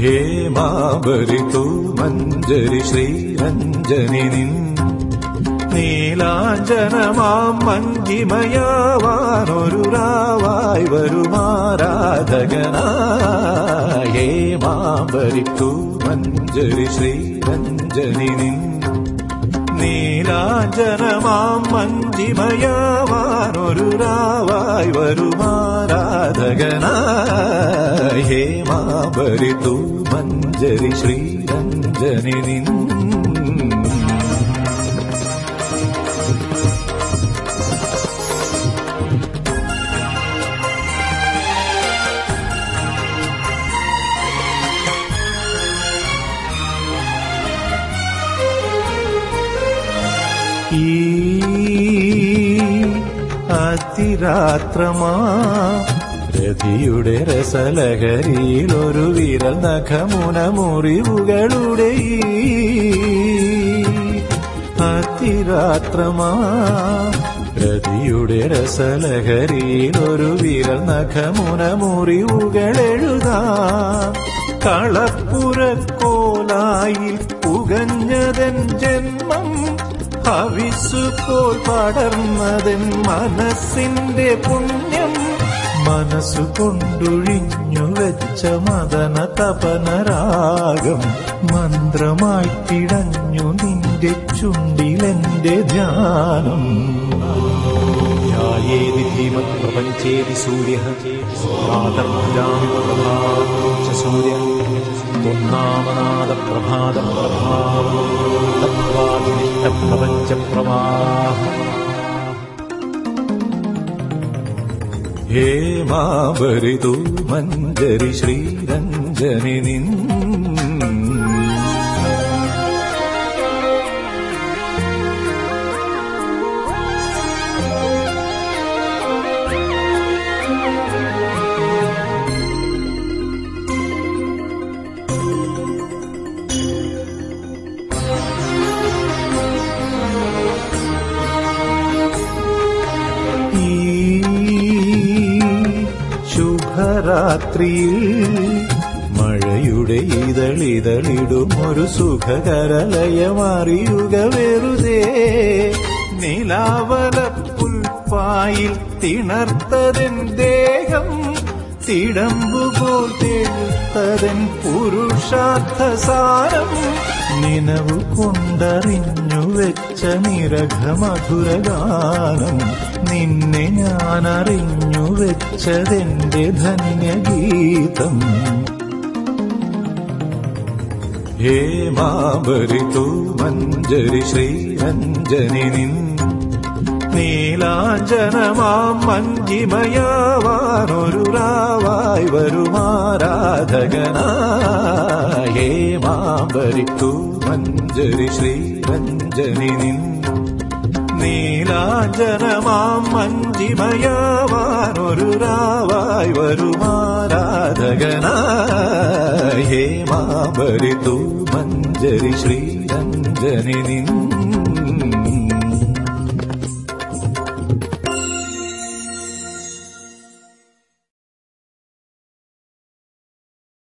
ഹേമാബരിതു മഞ്ജരി ശ്രീരഞ്ജനി നിൻ നീലാഞ്ജനമാം മഞ്ജിമയാവാനൊരു രാവായി വരുമാരാധകനായി. ഹേമാബരിതു മഞ്ജരി ശ്രീരഞ്ജനി നിൻ നീലാഞ്ജനമാം മഞ്ജിമയാവാനൊരു രാവായി വരുമാരാധകനായി. ഹേമാബരിതു മഞ്ജരി ശ്രീരഞ്ജനി നിൻ ഈ അതിരാത്രമാ രതിയുടെ രസലഹരിയിൽ ഒരു വിരൽ നഖമുന മുറിവുകളുടെ അതിരാത്രമാ രതിയുടെ രസലഹരിയിൽ ഒരു വിരൽ നഖമുന മുറിവുകളെഴുതാം. കളപ്പുരക്കോലായിൽ പുകഞ്ഞതൻ ജന്മം ഹവിസുപോൽ പടർന്നതൻ മനസ്സിന്റെ പുണ്യം. മനസ്സുകൊണ്ടൊഴിഞ്ഞു വെച്ച മദന തപനരാഗം മന്ത്രമായി കിടഞ്ഞു നിന്റെ ചുണ്ടിലെന്റെ ധ്യാനം. യായേതി ധീമത് പ്രപഞ്ചേതി സൂര്യഃ പ്രാതർഭജാമി പ്രഭാതം സൂര്യ ഒന്നാമനാദപ്രഭാതം പ്രഭാവം തത്വാദിനിഷ്ടപ്രപഞ്ചപ്രവാഹം. ഹേമാബരിതു മഞ്ജരി ശ്രീരഞ്ജനി നിൻ ശുഭരാത്രിയിൽ മഴയുടെ ഇതളിതളിടും ഒരു സുഖകരലയമറിയുക വെറുതെ. നിലാവല പുൽപ്പായിൽ തിണർത്തതൻ ദേഹം തിടമ്പുപോൽ തെഴുത്തതൻ പുരുഷാർത്ഥസാരം. നിനവു കൊണ്ടറിഞ്ഞു വെച്ച നിരഘമധുരഗാനം നിന്നെ ഞാനറിഞ്ഞു വെച്ചതെന്റെ ധന്യഗീതം. ഹേമാബരിതു മഞ്ജരി ശ്രീരഞ്ജനി നിൻ നീലാഞ്ജനമാം മഞ്ജിമയാവാനൊരു രാവായി വരുമാരാധകനായി. ഹേമാബരിതു മഞ്ജരി ശ്രീരഞ്ജനി നിൻ നീലാഞ്ജനമാം മഞ്ജിമയാവാനൊരു രാവായി വരുമാരാധകനായി. ഹേമാബരിതു മഞ്ജരി ശ്രീരഞ്ജനി നിൻ